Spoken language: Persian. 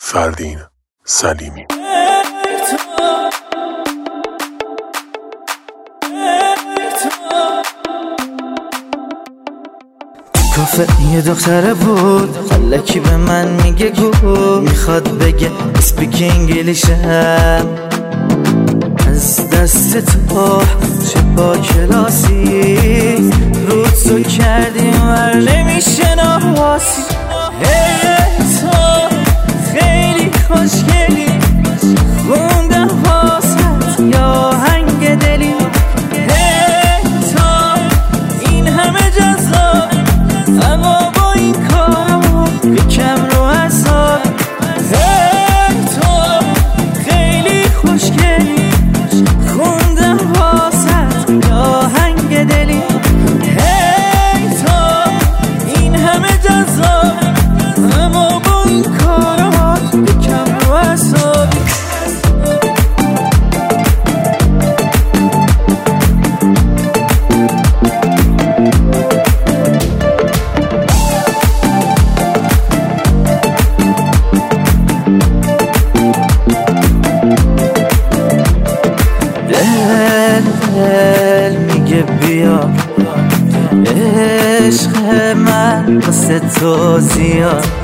فردین سلیمی. کافه یه دختره بود، الکی به من میگه گو، میخواد بگه اسپیک انگلیشم. از دست تو چه با کلاسی روزو کردیم ور نمیشه ناواسی. تو خیلی خوشگلی، خوندم واسط یا هنگ دلی. تو این همه جذاب، اما با این کارم یکم رو اعصاب. تو خیلی خوشگلی، خوندم واسط یا هنگ دلی. تو این همه جذاب، اما با این کارم یکم رو اعصاب. دل میگه بیا، عشق من واسه تو زیاد.